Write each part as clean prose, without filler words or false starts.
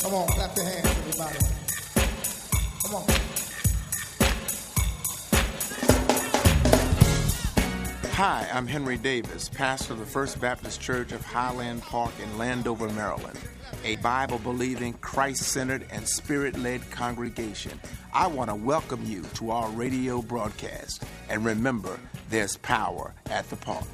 Come on, clap your hands, everybody. Come on. Hi, I'm Henry Davis, pastor of the First Baptist Church of Highland Park in Landover, Maryland, a Bible-believing, Christ-centered, and Spirit-led congregation. I want to welcome you to our radio broadcast. And remember, there's power at the park.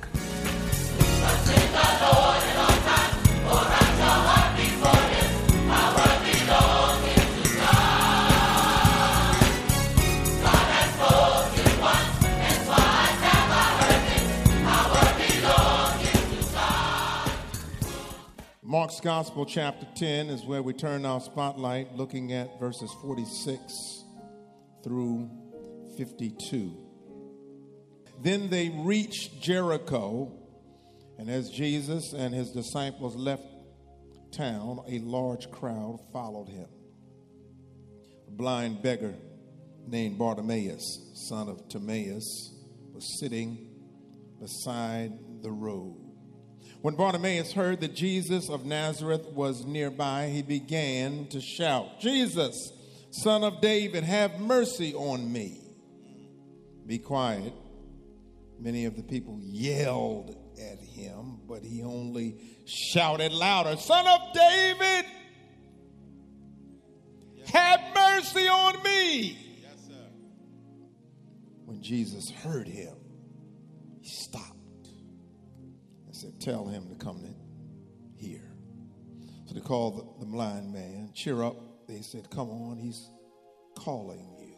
Mark's Gospel, chapter 10, is where we turn our spotlight, looking at verses 46 through 52. Then they reached Jericho, and as Jesus and his disciples left town, a large crowd followed him. A blind beggar named Bartimaeus, son of Timaeus, was sitting beside the road. When Bartimaeus heard that Jesus of Nazareth was nearby, he began to shout, "Jesus, Son of David, have mercy on me." "Be quiet." Many of the people yelled at him, but he only shouted louder, "Son of David, have mercy on me." Yes, sir. When Jesus heard him, he stopped. Said, "Tell him to come in here." So they called the blind man. "Cheer up." They said, "Come on, he's calling you."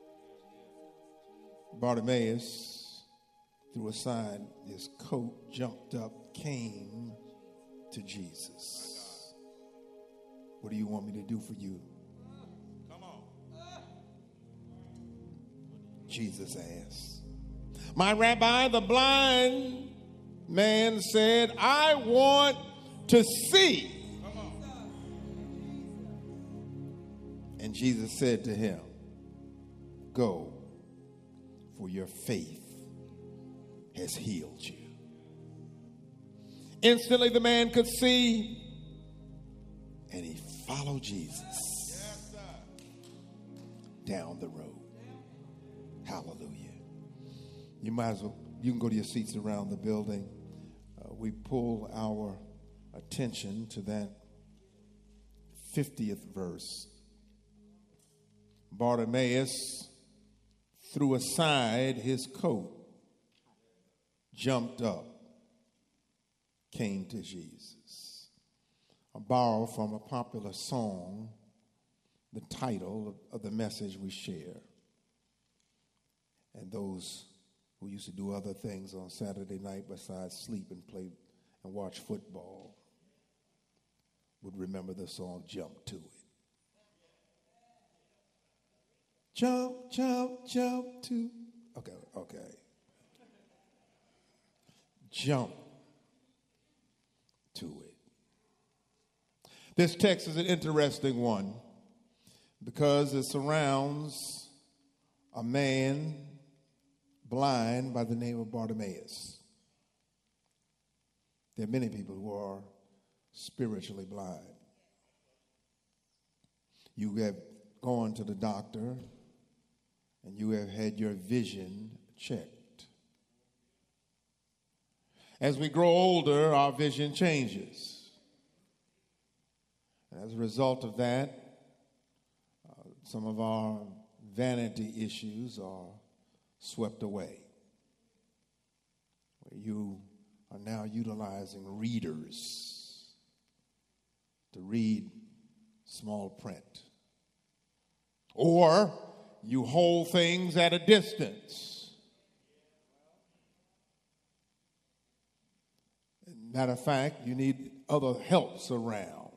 Bartimaeus threw aside his coat, jumped up, came to Jesus. "What do you want me to do for you?" Come on. Jesus asked. "My rabbi, the blind man said, I want to see." And Jesus said to him, "Go, for your faith has healed you." Instantly the man could see, and he followed Jesus down the road. Hallelujah. You can go to your seats around the building. We pull our attention to that 50th verse. Bartimaeus threw aside his coat, jumped up, came to Jesus. I borrow from a popular song the title of the message we share. And those who used to do other things on Saturday night besides sleep and play and watch football would remember the song "Jump to It." Jump, jump, jump to. Okay. Jump to it. This text is an interesting one because it surrounds a man blind by the name of Bartimaeus. There are many people who are spiritually blind. You have gone to the doctor and you have had your vision checked. As we grow older, our vision changes. And as a result of that, some of our vanity issues are swept away. You are now utilizing readers to read small print. Or you hold things at a distance. Matter of fact, you need other helps around.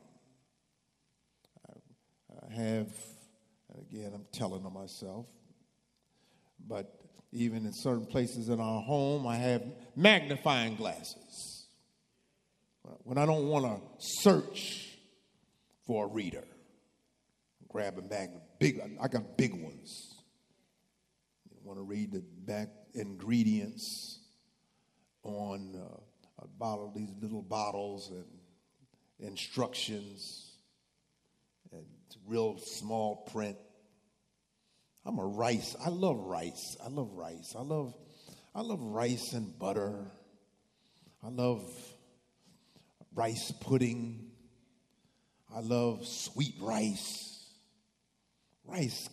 I have, again, I'm telling on myself, but even in certain places in our home, I have magnifying glasses. When I don't want to search for a reader, grab a I got big ones. You want to read the back ingredients on a bottle, these little bottles and instructions. It's real small print. I love rice. I love rice. I love rice and butter. I love rice pudding. I love sweet rice. Rice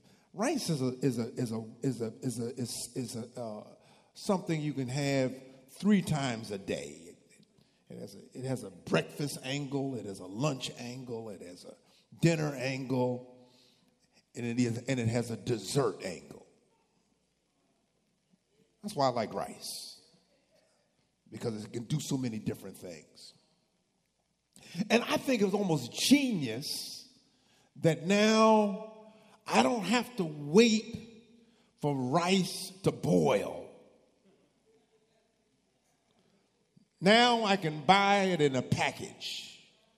is something you can have 3 times a day. It has a breakfast angle. It has a lunch angle. It has a dinner angle. And it has a dessert angle. That's why I like rice, because it can do so many different things. And I think it was almost genius that now I don't have to wait for rice to boil. Now I can buy it in a package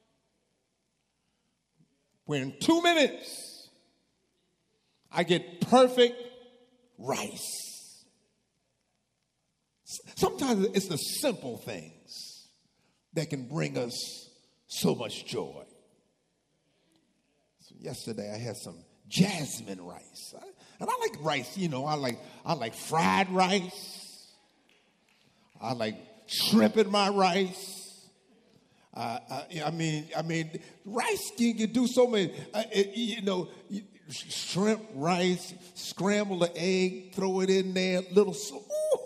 where in 2 minutes I get perfect rice. Sometimes it's the simple things that can bring us so much joy. So yesterday I had some jasmine rice. And I like rice, I like fried rice. I like shrimp in my rice. I mean, rice can do so many, shrimp, rice, scramble the egg, throw it in there, little soup.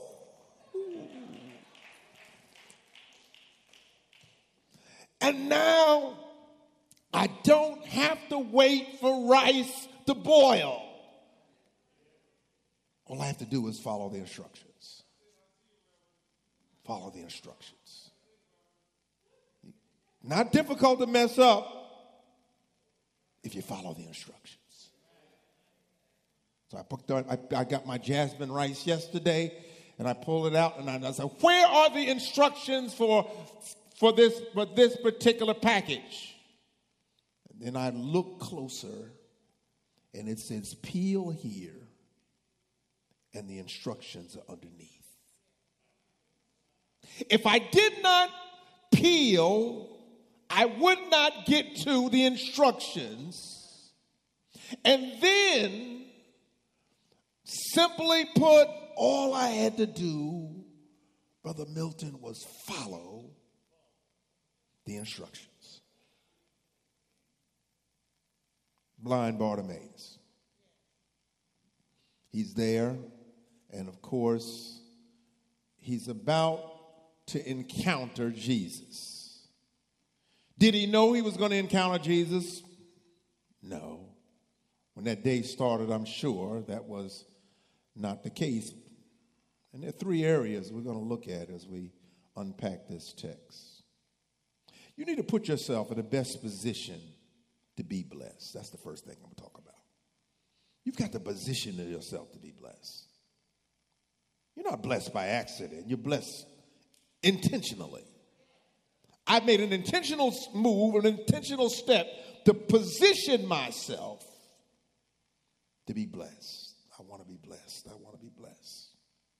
And now I don't have to wait for rice to boil. All I have to do is follow the instructions. Follow the instructions. Not difficult to mess up if you follow the instructions. So I got my jasmine rice yesterday, and I pulled it out, and I said, where are the instructions for this particular package? And then I look closer, and it says peel here, and the instructions are underneath. If I did not peel, I would not get to the instructions. And then, simply put, all I had to do, Brother Milton, was follow the instructions. Blind Bartimaeus. He's there, and of course, he's about to encounter Jesus. Did he know he was going to encounter Jesus? No. When that day started, I'm sure that was not the case. And there are 3 areas we're going to look at as we unpack this text. You need to put yourself in the best position to be blessed. That's the first thing I'm going to talk about. You've got to position yourself to be blessed. You're not blessed by accident. You're blessed intentionally. I made an intentional move, an intentional step to position myself to be blessed. I want to be blessed. I want to be blessed.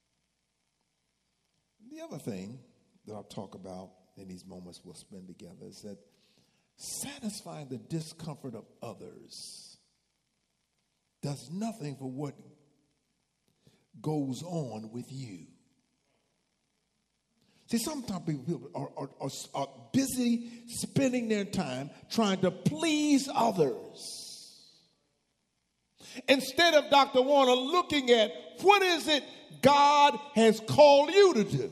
The other thing that I'll talk about in these moments we'll spend together is that satisfying the discomfort of others does nothing for what goes on with you. See, sometimes people are busy spending their time trying to please others, instead of, Dr. Warner, looking at what is it God has called you to do.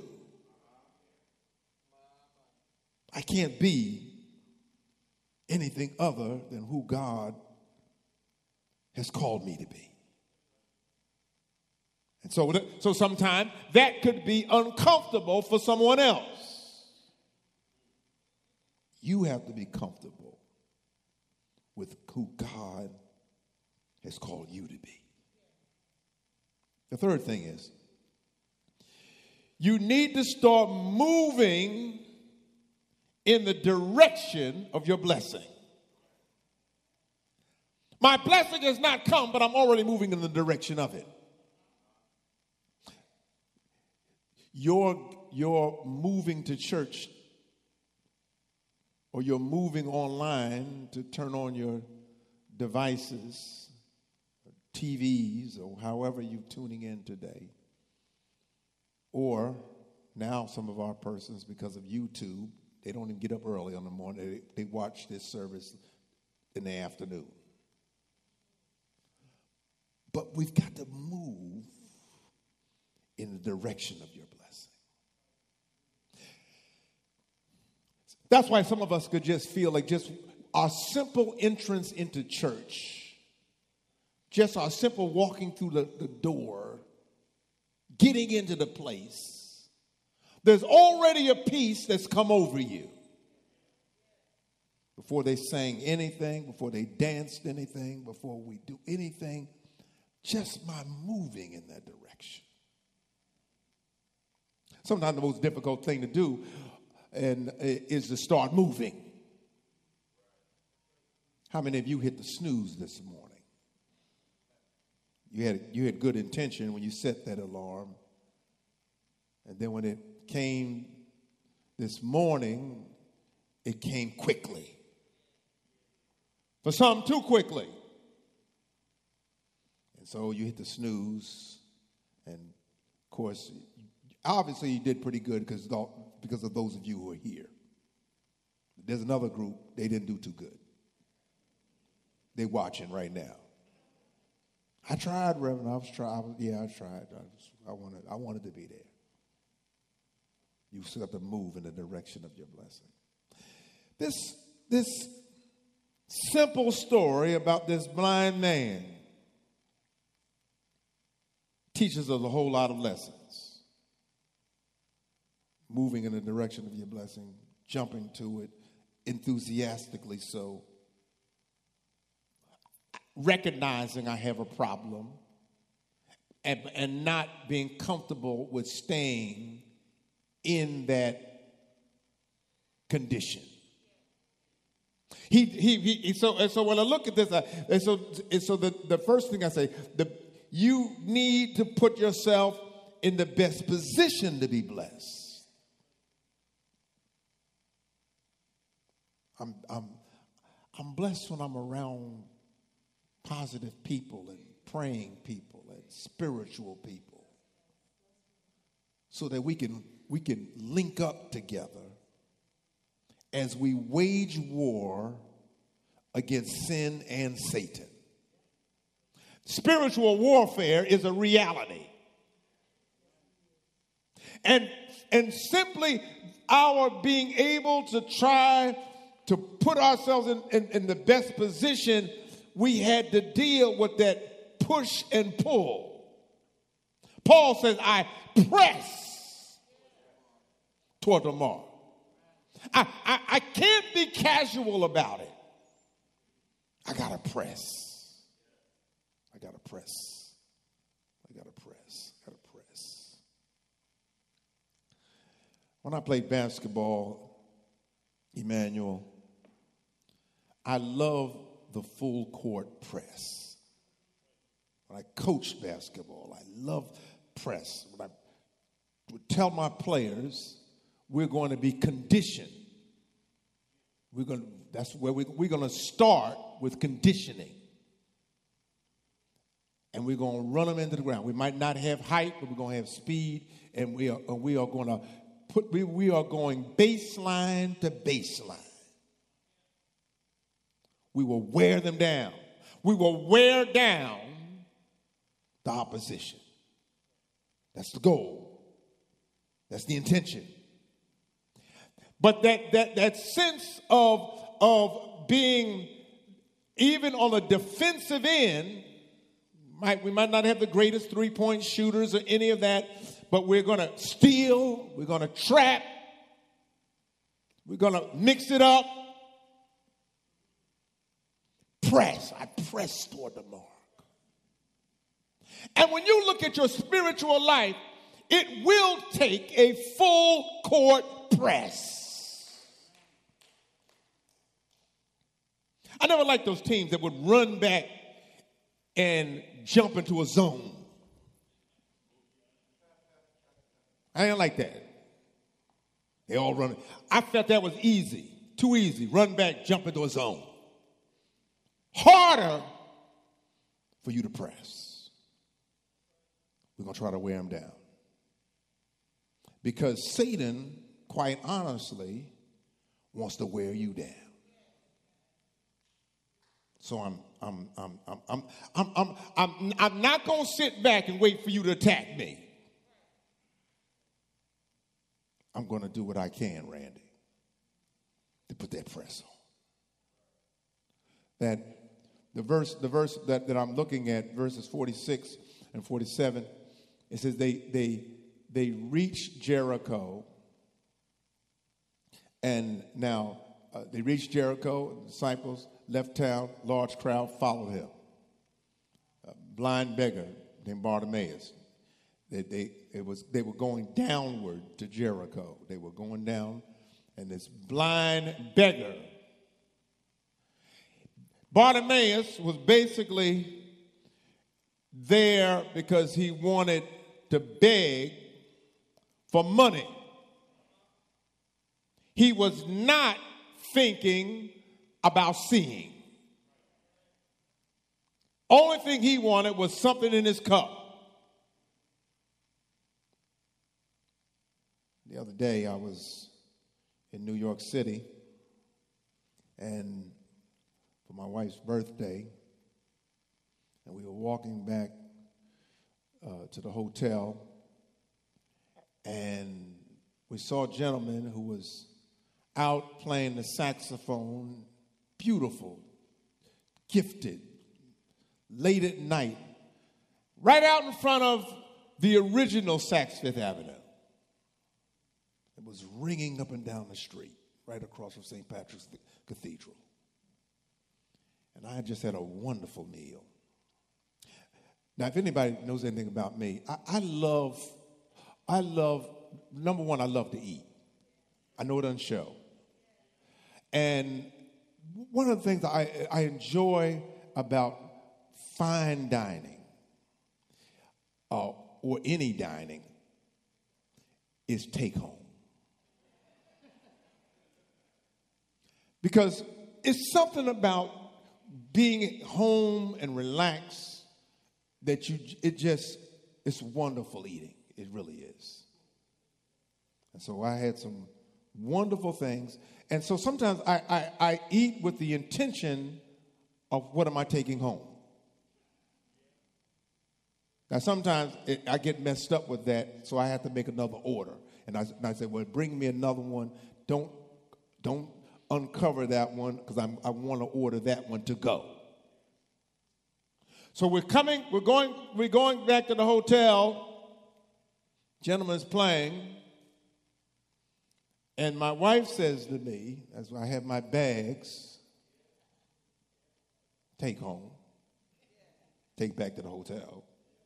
I can't be anything other than who God has called me to be. And so sometimes that could be uncomfortable for someone else. You have to be comfortable with who God has called you to be. The third thing is, you need to start moving in the direction of your blessing. My blessing has not come, but I'm already moving in the direction of it. You're moving to church, or you're moving online to turn on your devices, TVs, or however you're tuning in today, or now some of our persons, because of YouTube, they don't even get up early in the morning. They watch this service in the afternoon. But we've got to move in the direction of your blessing. That's why some of us could just feel like just our simple entrance into church, just our simple walking through the door, getting into the place, there's already a peace that's come over you. Before they sang anything, before they danced anything, before we do anything, just by moving in that direction. Sometimes the most difficult thing to do is to start moving. How many of you hit the snooze this morning? You had good intention when you set that alarm. And then when it came this morning, it came quickly. For some, too quickly. And so you hit the snooze. And, of course, obviously you did pretty good because of those of you who are here. There's another group, they didn't do too good. They're watching right now. I tried, Reverend. I tried. I wanted to be there. You still have to move in the direction of your blessing. This simple story about this blind man teaches us a whole lot of lessons. Moving in the direction of your blessing, jumping to it enthusiastically so. Recognizing I have a problem and not being comfortable with staying in that condition. So when I look at this, the first thing I say, you need to put yourself in the best position to be blessed. I'm blessed when I'm around positive people and praying people and spiritual people, so that we can link up together as we wage war against sin and Satan. Spiritual warfare is a reality. And simply our being able to try to put ourselves in the best position, we had to deal with that push and pull. Paul says, I press toward the mark. I can't be casual about it. I got to press. I got to press. I got to press. I got to press. When I played basketball, Emmanuel, I love the full court press. When I coached basketball, I love press. When I would tell my players, we're going to be conditioned. That's where we're going to start with conditioning. And we're going to run them into the ground. We might not have height, but we're going to have speed, and we are going baseline to baseline. We will wear them down. We will wear down the opposition. That's the goal. That's the intention. But that sense of being even on a defensive end, we might not have the greatest three-point shooters or any of that, but we're going to steal, we're going to trap, we're going to mix it up. Press. I press toward the mark. And when you look at your spiritual life, it will take a full court press. I never liked those teams that would run back and jump into a zone. I didn't like that. They all run. I felt that was easy, too easy. Run back, jump into a zone. harder for you to press. We're going to try to wear them down. Because Satan, quite honestly, wants to wear you down. So I'm not going to sit back and wait for you to attack me. I'm going to do what I can, Randy, to put that press on. That the verse that I'm looking at, verses 46 and 47, it says they reached Jericho, and now they reached Jericho. The disciples left town. Large crowd followed him. A blind beggar named Bartimaeus. They were going downward to Jericho. They were going down, and this blind beggar, Bartimaeus, was basically there because he wanted to beg for money. He was not thinking about seeing. Only thing he wanted was something in his cup. The other day I was in New York City, and for my wife's birthday, and we were walking back to the hotel, and we saw a gentleman who was out playing the saxophone, beautiful, gifted, late at night, right out in front of the original Saks Fifth Avenue. It was ringing up and down the street, right across from St. Patrick's Cathedral. And I had just had a wonderful meal. Now, if anybody knows anything about me, I love, number one, I love to eat. I know it doesn't show. And one of the things I enjoy about fine dining or any dining is take home. Because it's something about being home and relaxed that it's wonderful eating. It really is. And so I had some wonderful things. And so sometimes I eat with the intention of what am I taking home. Now sometimes I get messed up with that, so I have to make another order. And I say, well, bring me another one. Don't uncover that one because I want to order that one to go. So we're going back to the hotel. Gentleman's playing. And my wife says to me, as I have my bags, take home, take back to the hotel.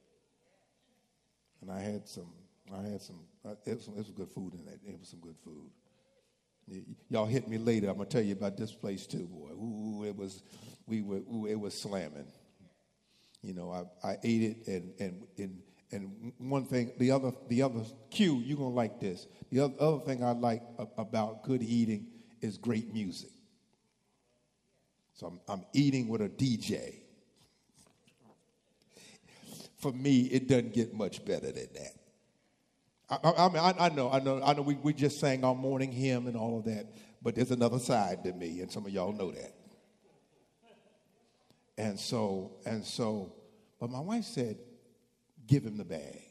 And it was good food in that. It was some good food. Y'all hit me later. I'm gonna tell you about this place too, boy. Ooh, it was slamming. You know, I ate it, and one thing, the other cue, you're gonna like this. The other thing I like about good eating is great music. So I'm eating with a DJ. For me, it doesn't get much better than that. I know. We just sang our morning hymn and all of that, but there's another side to me, and some of y'all know that. And so, but my wife said, give him the bag.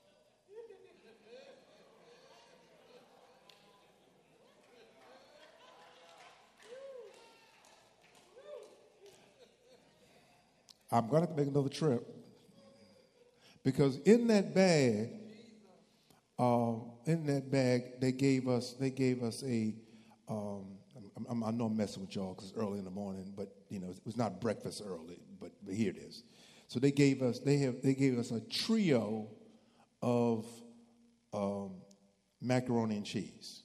I'm going to make another trip because in that bag, they gave us a. I know I'm messing with y'all because it's early in the morning, but you know it was not breakfast early. But here it is. So they gave us a trio of macaroni and cheese.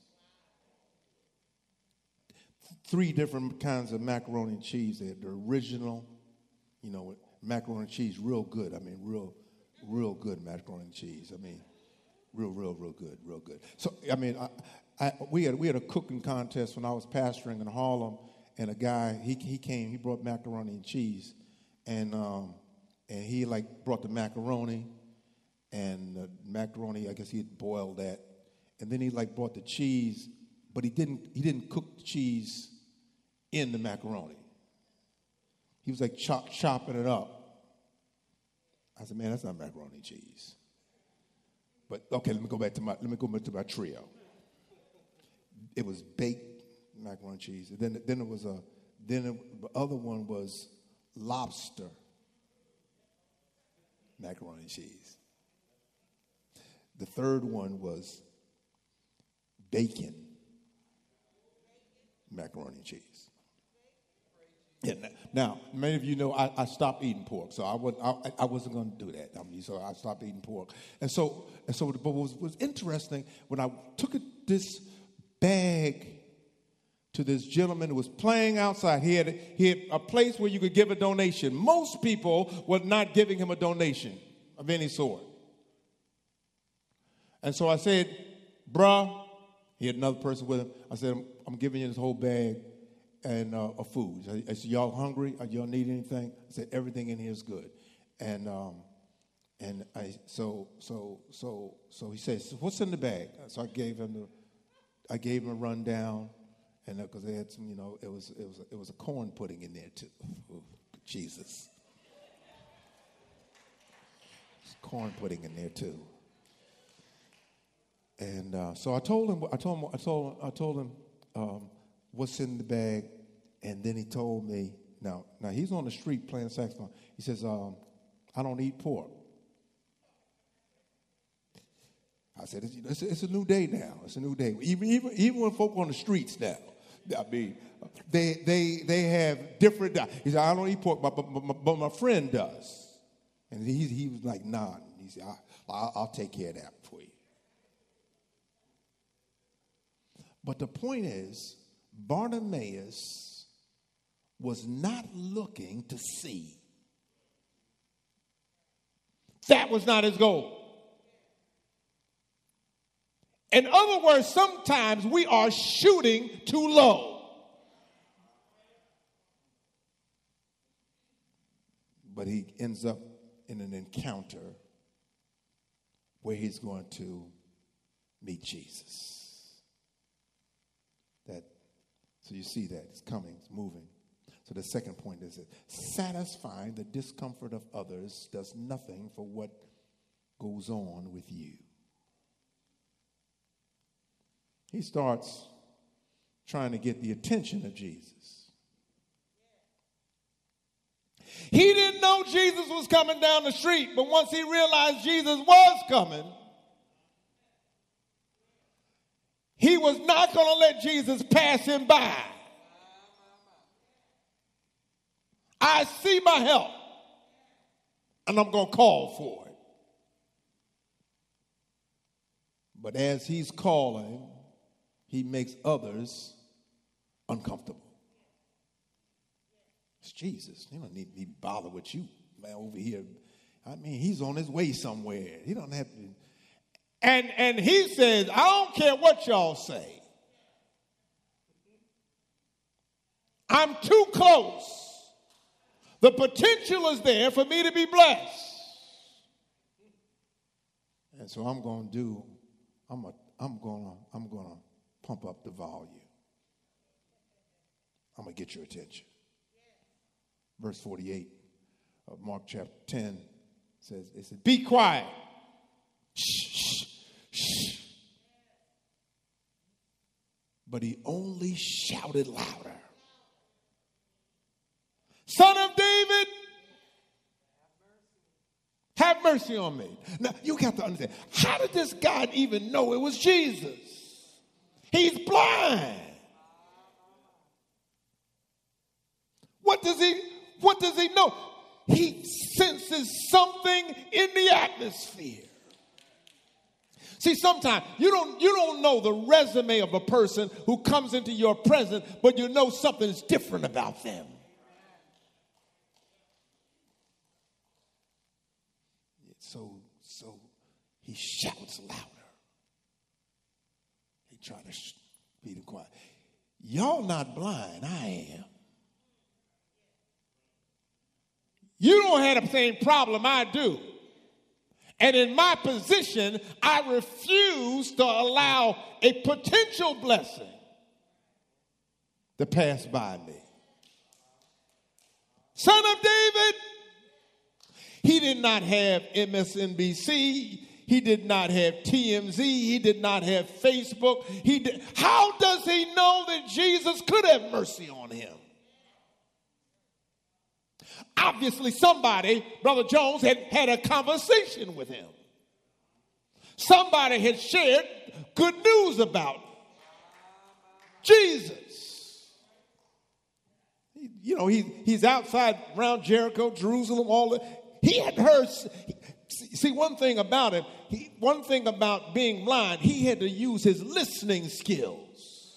3 different kinds of macaroni and cheese. They had the original, you know, macaroni and cheese, real good. I mean, real good macaroni and cheese. I mean, real good. So, I mean, we had a cooking contest when I was pastoring in Harlem, and a guy, he came, he brought macaroni and cheese, and he like brought the macaroni, and the macaroni, I guess he had boiled that, and then he like brought the cheese, but he didn't cook the cheese in the macaroni. He was like chopping it up. I said, man, that's not macaroni and cheese. But okay, let me go back to my trio. It was baked macaroni and cheese. And then the other one was lobster macaroni and cheese. The third one was bacon macaroni and cheese. Yeah, now, many of you know I stopped eating pork, so I wasn't going to do that. So I stopped eating pork. And so, but what was interesting, when I took this bag to this gentleman who was playing outside, he had a place where you could give a donation. Most people were not giving him a donation of any sort. And so I said, bruh, he had another person with him. I said, I'm giving you this whole bag and of food. I said, y'all hungry? Y'all need anything? I said, everything in here is good. And so he says, what's in the bag? So I gave him a rundown, and because they had some, it was a corn pudding in there too. Ooh, Jesus, there's corn pudding in there too. And so I told him what's in the bag, and then he told me. Now he's on the street playing saxophone. He says, I don't eat pork. I said, it's a new day now. It's a new day. Even when folk on the streets now, I mean, they have different. He said, I don't eat pork, but my friend does. And he was like, nah. He said, I'll take care of that for you. But the point is, Bartimaeus was not looking to see. That was not his goal. In other words, sometimes we are shooting too low. But he ends up in an encounter where he's going to meet Jesus. So you see that. It's coming. It's moving. So the second point is that satisfying the discomfort of others does nothing for what goes on with you. He starts trying to get the attention of Jesus. He didn't know Jesus was coming down the street, but once he realized Jesus was coming, he was not going to let Jesus pass him by. I see my help, and I'm going to call for it. But as he's calling, he makes others uncomfortable. It's Jesus. He don't need to bother with you, man, over here. I mean, he's on his way somewhere. He don't have to. And he says, I don't care what y'all say. I'm too close. The potential is there for me to be blessed. And so I'm going to pump up the volume. I'm going to get your attention. Verse 48 of Mark chapter 10 says, be quiet. Shh, shh, shh. But he only shouted louder. Son of David, have mercy on me. Now, you got to understand, how did this guy even know it was Jesus? He's blind. What does he know? He senses something in the atmosphere. See, sometimes you don't know the resume of a person who comes into your presence, but you know something's different about them. So he shouts louder. He tried to be quiet. Y'all not blind, I am. You don't have the same problem I do. And in my position, I refuse to allow a potential blessing to pass by me. Son of David, he did not have MSNBC. He did not have TMZ. He did not have Facebook. How does he know that Jesus could have mercy on him? Obviously, somebody, Brother Jones, had a conversation with him. Somebody had shared good news about Jesus. You know, he's outside around Jericho, Jerusalem, all that. He had heard. See, one thing about him, one thing about being blind, he had to use his listening skills.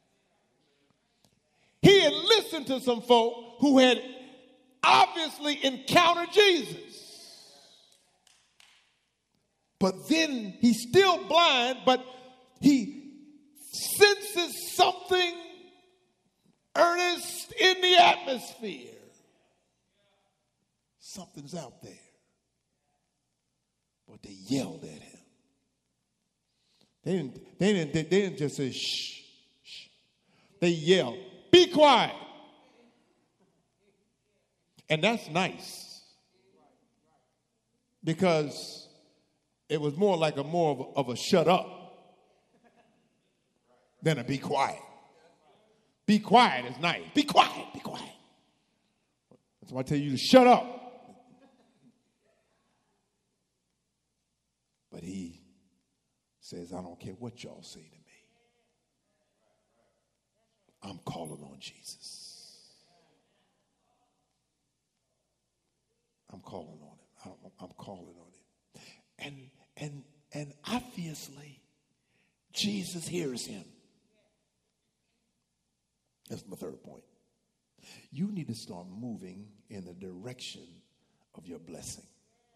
He had listened to some folk who had obviously encountered Jesus. But then he's still blind, but he senses something earnest in the atmosphere. Something's out there. But they yelled at him. They didn't just say shh, shh. They yelled, be quiet. And that's nice. Because it was more like more of a shut up than a be quiet. Be quiet is nice. Be quiet, be quiet. That's why I tell you to shut up. But he says, I don't care what y'all say to me. I'm calling on Jesus. I'm calling on him. I'm calling on him. And obviously, Jesus hears him. That's my third point. You need to start moving in the direction of your blessing.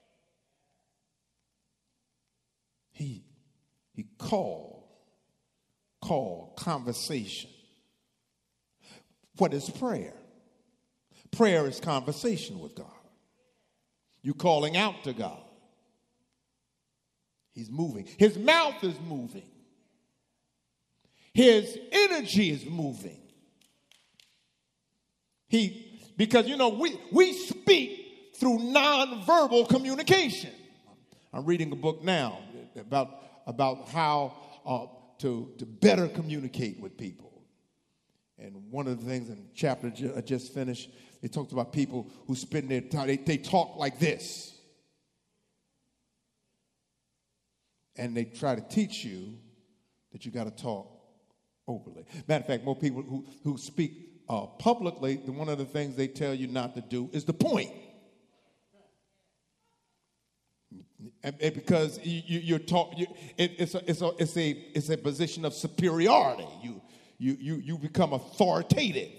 He called conversation. What is prayer? Prayer is conversation with God. You're calling out to God. He's moving. His mouth is moving. His energy is moving. Because you know, we speak through nonverbal communication. I'm reading a book now about how to better communicate with people. And one of the things in the chapter I just finished, it talks about people who spend their time, they talk like this. And they try to teach you that you got to talk openly. Matter of fact, more people who speak publicly, one of the things they tell you not to do is to point. And because you're it's a position of superiority. You become authoritative.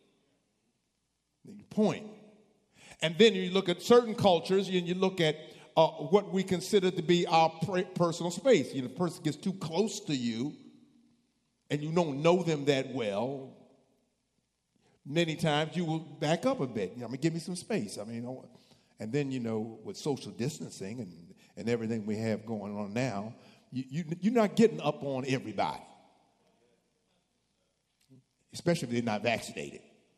You point. And then you look at certain cultures and you look at what we consider to be our personal space. You know, the person gets too close to you and you don't know them that well. Many times you will back up a bit. You know, give me some space. And then, you know, with social distancing and everything we have going on now, you're not getting up on everybody, especially if they're not vaccinated.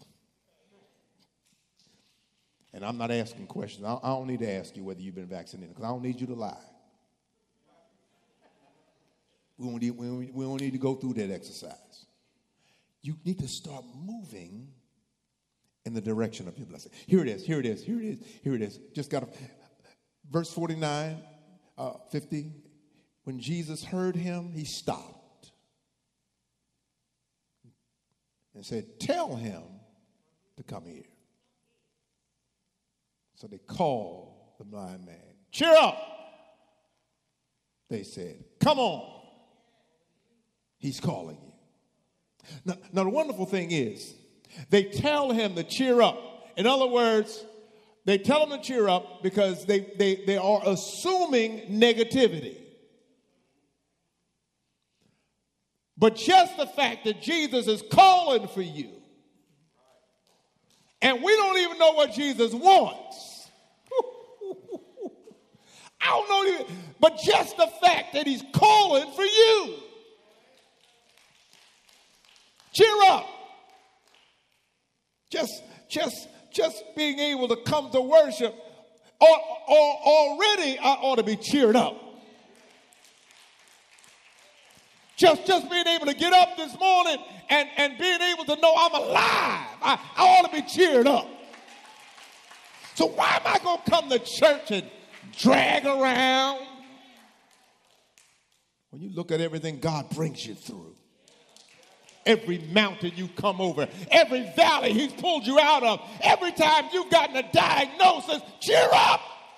And I'm not asking questions. I don't need to ask you whether you've been vaccinated because I don't need you to lie. We don't need to go through that exercise. You need to start moving in the direction of your blessing. Here it is. Just got verse 49, 50. When Jesus heard him, he stopped and said, tell him to come here. So they called the blind man. Cheer up, they said. Come on. He's calling you. Now the wonderful thing is, they tell him to cheer up. In other words, they tell him to cheer up because they are assuming negativity. But just the fact that Jesus is calling for you, and we don't even know what Jesus wants. I don't know, but just the fact that he's calling for you. Cheer up. Just being able to come to worship, or already I ought to be cheered up. Just being able to get up this morning and being able to know I'm alive, I ought to be cheered up. So why am I going to come to church and drag around? When you look at everything God brings you through, every mountain you come over, every valley he's pulled you out of, every time you've gotten a diagnosis, cheer up.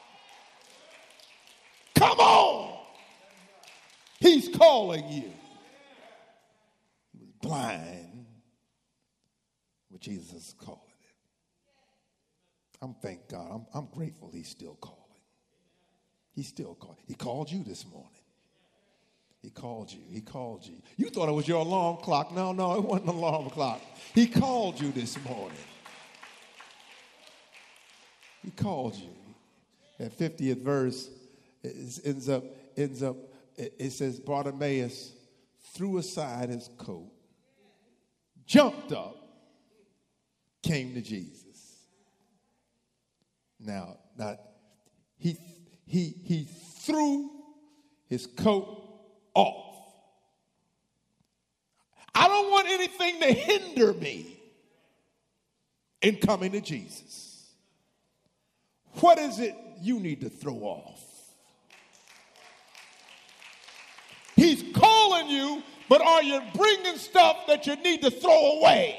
Come on. He's calling you. He was blind, but Jesus is calling him. Thank God. I'm grateful he's still calling. He's still calling. He called you this morning. He called you. He called you. You thought it was your alarm clock. No, it wasn't an alarm clock. He called you this morning. He called you. That 50th verse ends up, it says, Bartimaeus threw aside his coat, jumped up, came to Jesus. Now he threw his coat off. I don't want anything to hinder me in coming to Jesus. What is it you need to throw off? He's calling you, but are you bringing stuff that you need to throw away?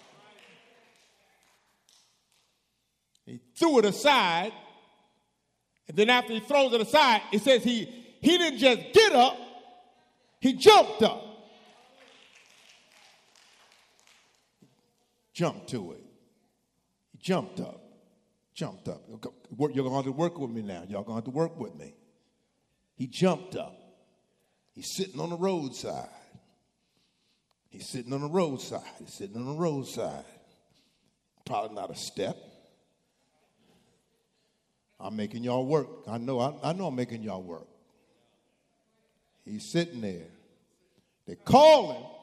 He threw it aside, and then after he throws it aside, it says he didn't just get up, he jumped up. Jumped to it. He jumped up. Jumped up. You're going to have to work with me now. Y'all going to have to work with me. He jumped up. He's sitting on the roadside. He's sitting on the roadside. He's sitting on the roadside. Probably not a step. I'm making y'all work. I know I'm making y'all work. He's sitting there. They call him.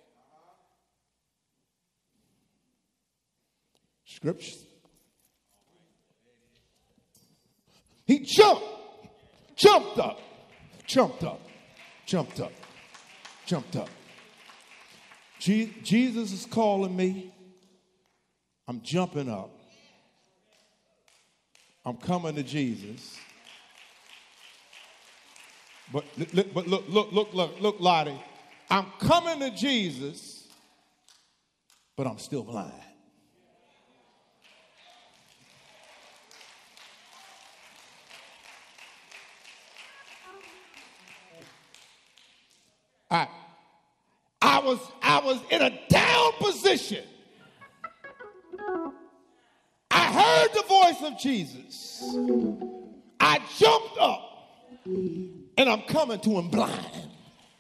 Scripture. He jumped up. Jesus is calling me. I'm jumping up. I'm coming to Jesus. But look, Lottie. I'm coming to Jesus, but I'm still blind. I was in a down position. I heard the voice of Jesus. I jumped up, and I'm coming to him blind.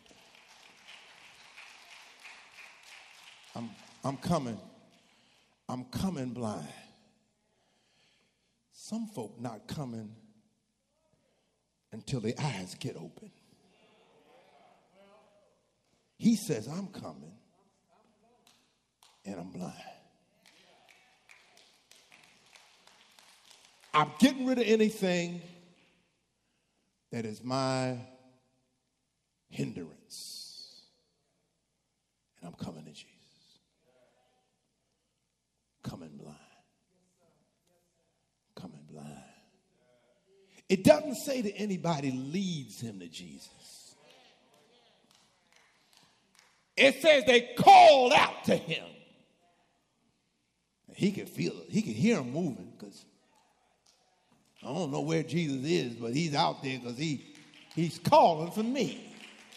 I'm coming blind. Some folk not coming until their eyes get open. He says, I'm coming, and I'm blind. I'm getting rid of anything that is my hindrance, and I'm coming to Jesus. Coming blind. Coming blind. It doesn't say that anybody leads him to Jesus. It says they called out to him. He could feel it. He could hear him moving, because I don't know where Jesus is, but he's out there because he's calling for me.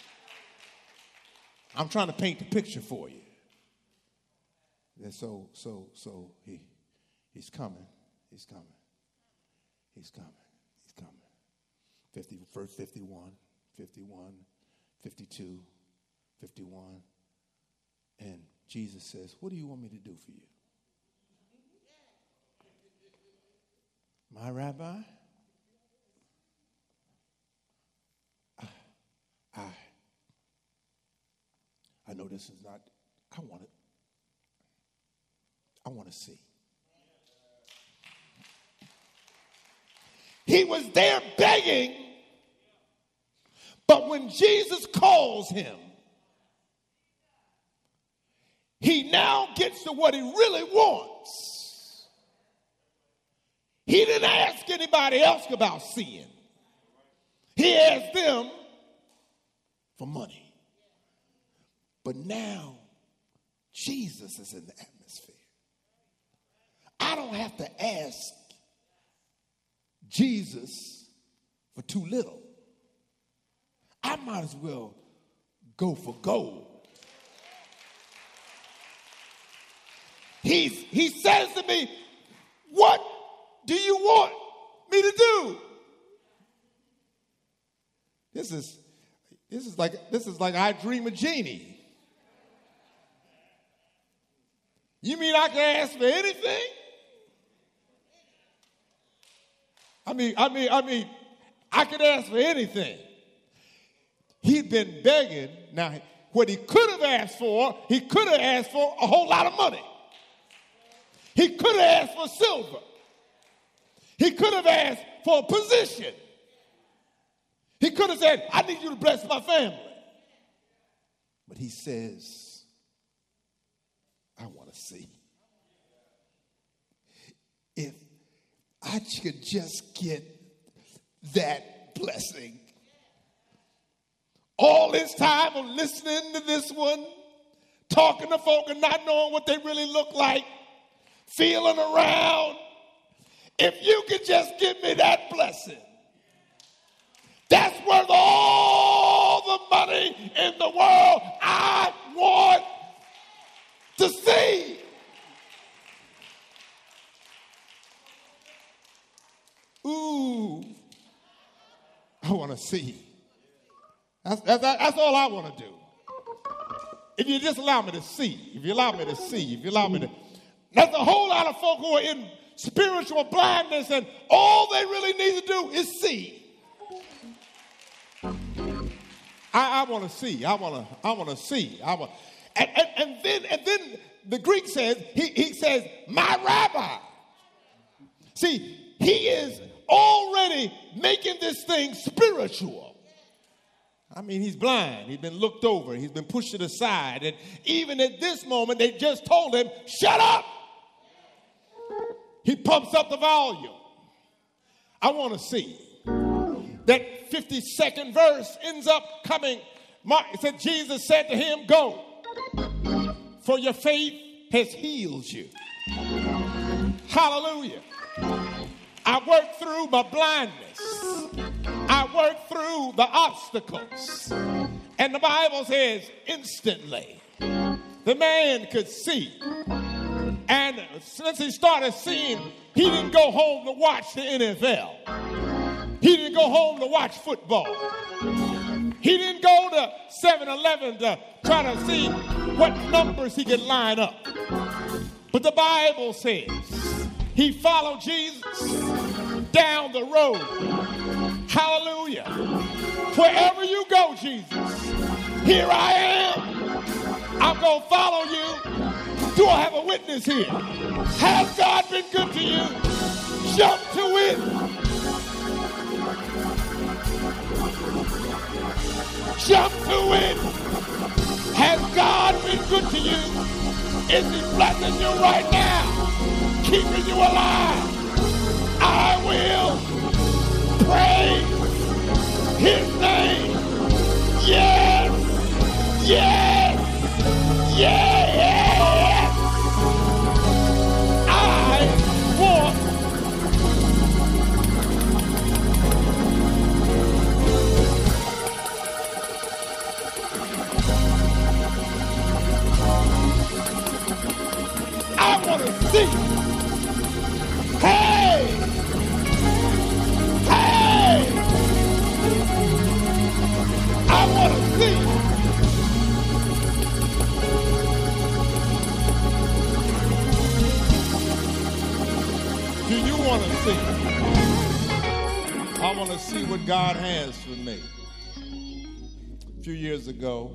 I'm trying to paint the picture for you. And so he's coming. He's coming. He's coming. He's coming. Verse 51, 52, 51. And Jesus says, what do you want me to do for you? My rabbi, I know this is not, I want to see. He was there begging, but when Jesus calls him, he now gets to what he really wants. He didn't ask anybody else about seeing. He asked them for money. But now, Jesus is in the atmosphere. I don't have to ask Jesus for too little. I might as well go for gold. He says to me, what do you want me to do? This is like I Dream of Jeannie. You mean I can ask for anything? I mean, I could ask for anything. He'd been begging. Now, what he could have asked for a whole lot of money. He could have asked for silver. He could have asked for a position. He could have said, I need you to bless my family. But he says, I want to see. If I could just get that blessing. All this time of listening to this one, talking to folk and not knowing what they really look like, feeling around. If you could just give me that blessing, that's worth all the money in the world. I want to see. Ooh, I want to see. That's all I want to do. If you just allow me to see, There's a whole lot of folk who are in spiritual blindness, and all they really need to do is see. I want to see. I want to see. And then the Greek says, he says, my rabbi. See, he is already making this thing spiritual. I mean, he's blind. He's been looked over. He's been pushed to the side. And even at this moment, they just told him, shut up. He pumps up the volume. I want to see. That 52nd verse ends up coming. It said, Jesus said to him, go, for your faith has healed you. Hallelujah. I worked through my blindness. I worked through the obstacles. And the Bible says instantly the man could see. And since he started seeing, he didn't go home to watch the NFL. He didn't go home to watch football. He didn't go to 7-Eleven to try to see what numbers he could line up. But the Bible says he followed Jesus down the road. Hallelujah. Wherever you go, Jesus, here I am. I'm going to follow you. Do I have a witness here? Has God been good to you? Jump to it. Jump to it. Has God been good to you? Is he blessing you right now? Keeping you alive? I will praise his name. Yes. Yes. Yes. I want to see. Hey! Hey! I want to see. Do you want to see? I want to see what God has for me. A few years ago,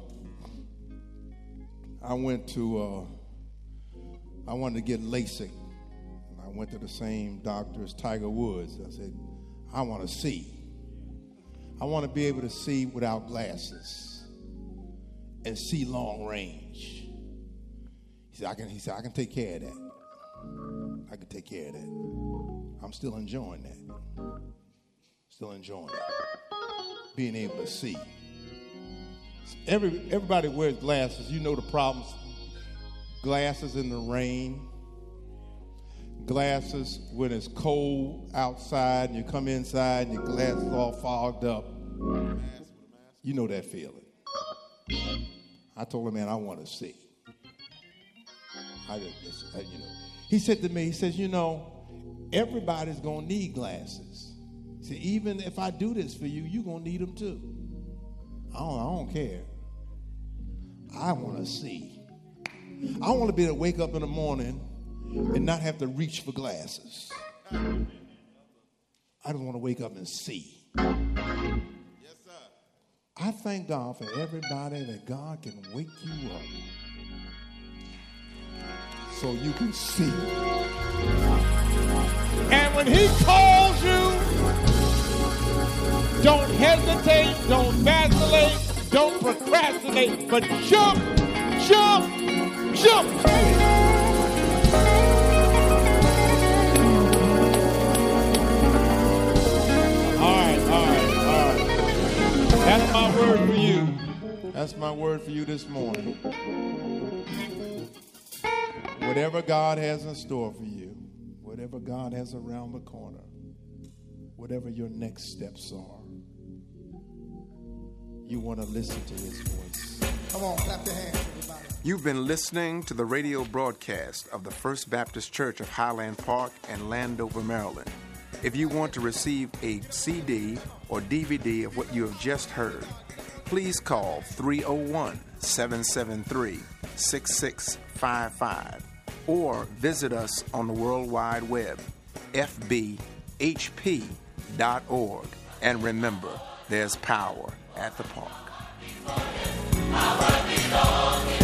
I wanted to get LASIK. I went to the same doctor as Tiger Woods. I said, I want to see. I want to be able to see without glasses and see long range. He said, I can take care of that. I can take care of that. I'm still enjoying that. Still enjoying it. Being able to see. Everybody wears glasses. You know the problems. Glasses in the rain. Glasses when it's cold outside and you come inside and your glasses all fogged up. You know that feeling. I told him, man, I want to see. He said to me, he says, everybody's going to need glasses. He said, even if I do this for you, you're going to need them too. I don't care. I want to see. I want to be able to wake up in the morning and not have to reach for glasses. I just want to wake up and see. Yes, sir. I thank God for everybody that God can wake you up so you can see. And when he calls you, don't hesitate, don't vacillate, don't procrastinate, but jump, jump, jump. All right. That's my word for you. That's my word for you this morning. Whatever God has in store for you, whatever God has around the corner, whatever your next steps are, you want to listen to his voice. Come on, clap your hands, everybody. You've been listening to the radio broadcast of the First Baptist Church of Highland Park in Landover, Maryland. If you want to receive a CD or DVD of what you have just heard, please call 301-773-6655 or visit us on the World Wide Web, fbhp.org. And remember, there's power at the park.